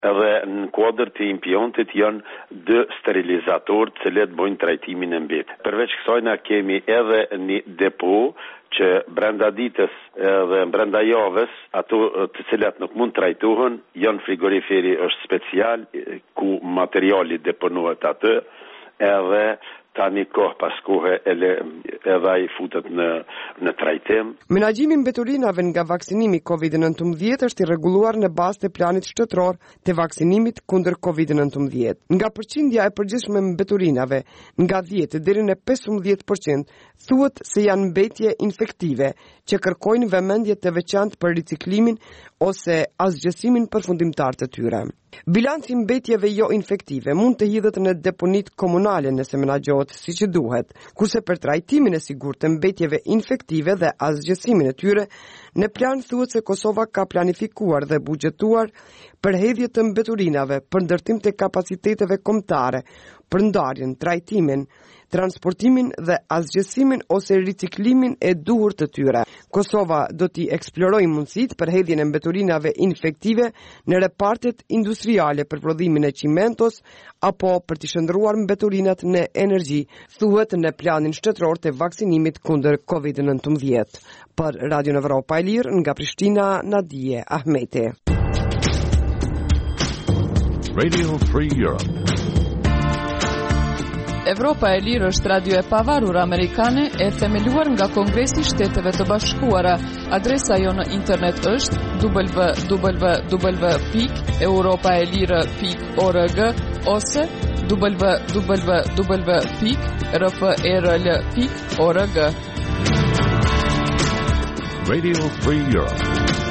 Edhe në kuadër të impiontit janë 2 sterilizatorë të cilët bojnë trajtimin e mbetë. Përveç kësaj na kemi edhe një depo që brenda ditës edhe brenda javës ato të cilat nuk mund trajtohen janë frigoriferi është special ku materiali deponohet atë edhe tani kohë pas kohë edhe ai futet në trajtim. Menaxhimi i mbeturinave nga vaksinimi COVID-19 është i rregulluar në bazë të planit shtetëror të vaksinimit kundër COVID-19. Nga përqindja e përgjithshme e mbeturinave, nga 10 deri në 15% thuhet se janë mbetje infektive që kërkojnë vëmendje të veçantë për riciklimin ose asgjësimin përfundimtar të tyre. Bilanci mbetjeve jo infektive mund të hidhet në deponit komunale nëse menaxhohet siç duhet, kurse për trajtimin e sigurt të mbetjeve infektive dhe asgjësimin e tyre, në plan thuhet se Kosova ka planifikuar dhe buxhetuar për hedhje të mbeturinave për ndërtim të kapaciteteve kombëtare, për ndarjen, trajtimin, transportimin dhe asgjësimin ose riciklimin e duhur të tyre. Kosova do t'i eksplorojë mundësitë për hedhjen e mbeturinave infektive në repartet industriale për prodhimin e qimentos apo për t'i shndruar mbeturinat në energji, thuhet në planin shtetëror të vaksinimit kundër COVID-19. Për Radio Evropa e Lirë nga Prishtina, Nadije Ahmeti. Radio Free Europe. Evropa e Lirë është radio e pavarur amerikane e themeluar nga Kongresi i Shteteve të Bashkuara. Adresa jo në internet është www.europaelire.org ose www.rfrl.org. Radio Free Europe.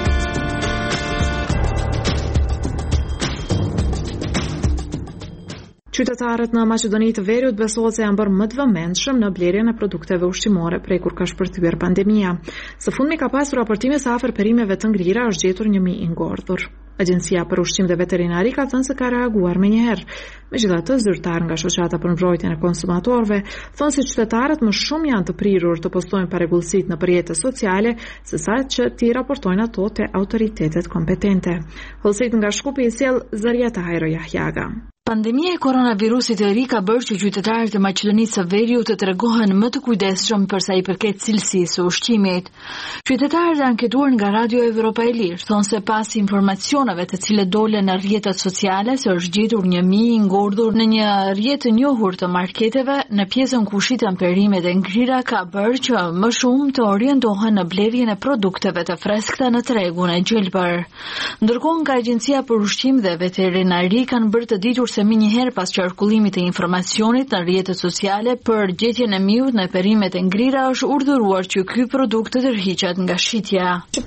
Qytetarët në Maqedoni të Veriut besohet se janë bërë më të vëmendshëm në blerjen e produkteve ushqimore prej kur ka shpërthyer pandemia. Së fundmi ka pasur raportime se afër perimeve të ngrira është gjetur 1000 i ngordhur. Agjencia për Ushqim dhe Veterinari ka thënë se ka reaguar menjëherë. Megjithatë, zyrtar nga shoqata për mbrojtjen e konsumatorëve thonë se qytetarët më shumë janë të prirur të postojnë parregullësitë në rrjetet sociale sesa që t'i raportojnë ato te autoritetet kompetente. Hollësit nga Shkupi i sjell Zariata Hajro Jahjaga. Pandemia e koronavirusit e ri ka bërë që qytetarët e Maqedonisë së Veriut të tregohen më të kujdesshëm për sa i përket cilësisë së ushqimit. Qytetarët e anketuar nga Radio Evropa e Lirë thonë se pas informacioneve të cilët dolen në rrjetet sociale se është gjetur 1000 i ngordhur në një rrjet të njohur të marketeve në pjesën ku shiten perimet e ngrira ka bërë që më shumë të orientohen në blerjen e produkteve të freskëta në tregun e gjelbër. Ndërkohë nga Agjencia për Ushqim dhe Veterinari kanë bërë të ditur se më njëherë pas qarkullimit të informacionit në rrjetet sociale për gjetjen e miut në perimet e ngrira është urdhëruar që ky produkt të tërhiqet nga shitja.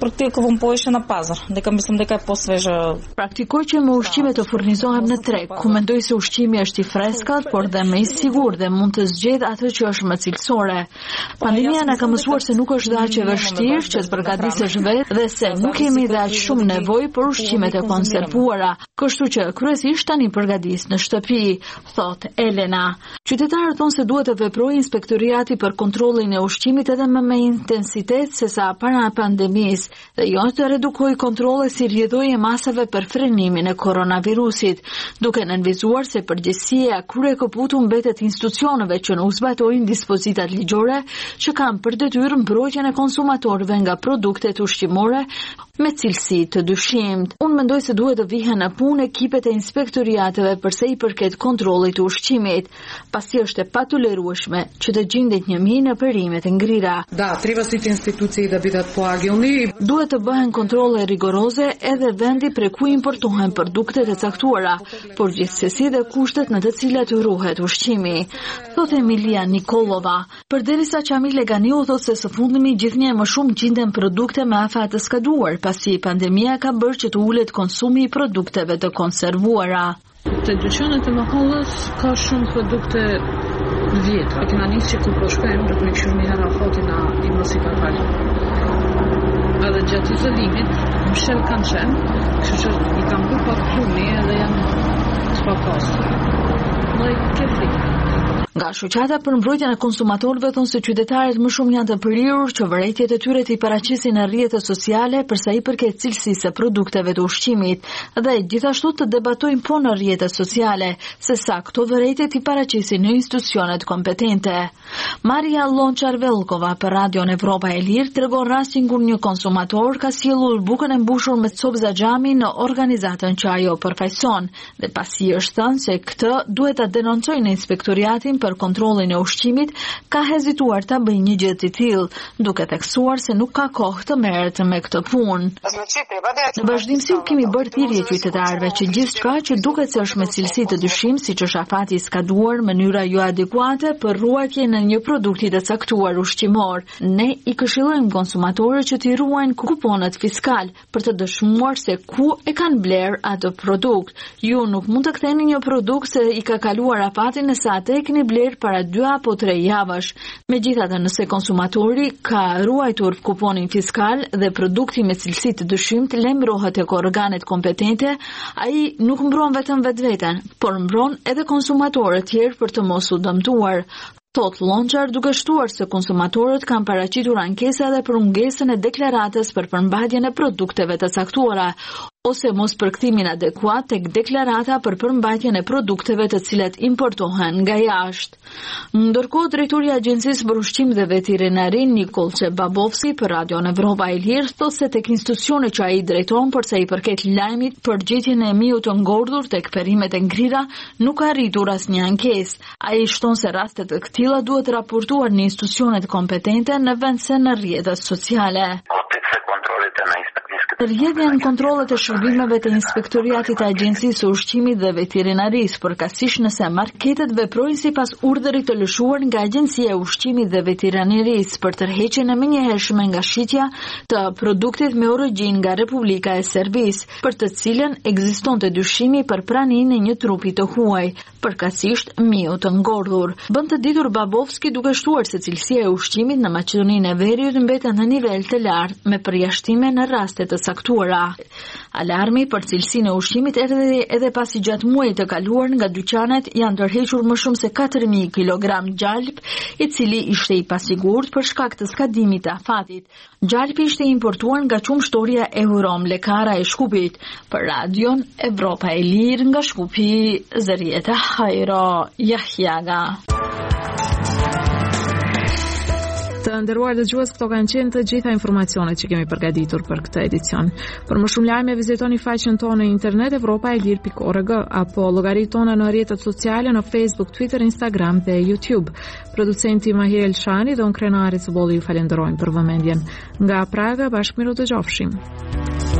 Praktikoj që më ushqime të furnizohem në treg, ku mendoj se ushqimi është i freskët, por dhe më i sigurt dhe mund të zgjedh atë që është më cilësore. Pandemia na ka mësuar se nuk është aq e vështirë që të përgatisesh vetë dhe se nuk kemi dhe aq shumë nevojë për ushqimet e konservuara, kështu që kryesisht tani përgatis në shtëpi, thot Elena. Qytetarët thonë se duhet të veprojë inspektoriati për kontrollin e ushqimit edhe më me intensitet se sa para pandemisë dhe jo të redukojë kontrolle si rrjedhoi e masave për frenimin e koronavirusit, duke nënvizuar se përgjegjësia kryekëputu mbetet institucioneve që nuk zbatojnë dispozitat ligjore që kanë për detyrë mbrojtjen e konsumatorëve nga produktet ushqimore me cilësi të dyshimt. Unë mendoj se duhet të vihen në punë ekipet e inspektoriateve përse i përket kontrollit të ushqimit, pasi është e patolerueshme që të gjendet 1000 në perimet e ngrira. Duhet të bëhen kontrolle rigoroze edhe vendi prej ku importohen produktet e caktuara, por gjithsesi dhe kushtet në të cilat ruhet ushqimi, thot Emilia Nikolova. Përderisa Qamile Ganiu thot se së fundmi gjithnjë më shumë gjenden produkte me afat të skaduar, pasi pandemia ka bërë që të ulet konsumi i produkteve të konservuara. Të dyqanet e mahallës ka shumë produkte vjetra. Kena nisë që kur po shkojmë do të më kishur një herë afatin i mos i ka falë. Edhe gjatë izolimit, mshel kanë qenë, kështu që i kam bërë pak plumi edhe janë të papastër. Dhe ke frikë. Nga Nga shoqata për mbrojtjen e konsumatorëve thonë se qytetarët më shumë janë të përirur që vërejtjet e tyre të i paraqisin në rrjetet sociale për sa i përket cilësisë së produkteve të ushqimit dhe gjithashtu të debatojnë po në rrjetet sociale se sa këto vërejtje të i paraqisin në institucionet kompetente. Maria Lonçar-Velkova për Radion Evropa e Lirë tregon rastin kur një konsumator ka sjellur bukën e mbushur me copza xhami në organizatën që ajo përfaqëson dhe pasi është thënë se këtë duhet ta denoncojë në inspektoriatin për kontrollin e ushqimit, ka hezituar ta bëjë një gjë të tillë, duke theksuar se nuk ka kohë të merret me këtë punë. Në vazhdimsi kemi bërë thirrje qytetarëve që gjithçka që duket se është me cilësi të dyshim, siç është afati i skaduar, mënyra jo adekuate për ruajtjen e një produkti të caktuar ushqimor. Ne i këshillojmë konsumatorët që t'i ruajnë kuponët fiskal për të dëshmuar se ku e kanë bler atë produkt. Ju nuk mund të ktheni një produkt se i ka kaluar afatin nëse atë e keni bler para 2 apo 3 javësh. Megjithatë, nëse konsumatori ka ruajtur kuponin fiskal dhe produkti me cilësi të dyshimt lajmërohet tek organet kompetente, ai nuk mbron vetëm vetveten, por mbron edhe konsumatorët tjerë për të mos u dëmtuar. Thot Lonçar, duke shtuar se konsumatorët kanë paraqitur ankesa edhe për mungesën e deklaratës për përmbajtjen e produkteve të caktuara ose mos përkthimin adekuat tek deklarata për përmbajtjen e produkteve të cilat importohen nga jashtë. Ndërkohë, drejtori i Agjencisë për Ushqim dhe Veterinari Nikolçe Babovski për Radion Evropa e Lirë thotë se tek institucionet që ai drejton për sa i përket lajmit për gjetjen e miut të ngordhur tek perimet e ngrira nuk ka arritur asnjë ankesë. Ai shton se raste të këtilla duhet raportuar në institucionet kompetente në vend se në rrjetet sociale. Rrjedhja në kontrollet e shërbimeve të Inspektoriatit të Agjencisë së Ushqimit dhe Veterinarisë përkatësisht nëse marketet veprojnë sipas urdhërit të lëshuar nga Agjencia e Ushqimit dhe Veterinarisë për tërheqjen e menjëhershme nga shitja të produktit me origjinë nga Republika e Serbisë, për të cilën ekzistonte dyshimi për praninë e një trupi të huaj, përkatësisht miu të ngordhur. Bën të ditur Babovski duke shtuar se cilësia e ushqimit në Maqedoninë e Veriut mbetet në nivel të lartë me përjashtime në raste të saktuara. Alarmi për cilësinë e ushqimit erdhi edhe pasi gjatë muajit të kaluar nga dyqanet janë tërhequr më shumë se 4.000 kg gjalp, i cili ishte i pasigurt për shkak të skadimit të afatit. Gjalpi ishte importuar nga qumshtoria Eurom Lekara e Shkupit. Për Radion Evropa e Lirë nga Shkupi, Zërieta Hajro Jahjaga. Të nderuar dëgjues, këto kanë qenë të gjitha informacionet që kemi përgatitur për këtë edicion. Për më shumë lajme vizitoni faqen tonë në internet evropaelir.org apo llogaritë tona në rrjetet sociale në Facebook, Twitter, Instagram dhe YouTube. Producenti Mahir Elshani dhe unë Krenari Cëbolli ju falenderojmë për vëmendjen. Nga Praga, bashkë miru të gjofshim.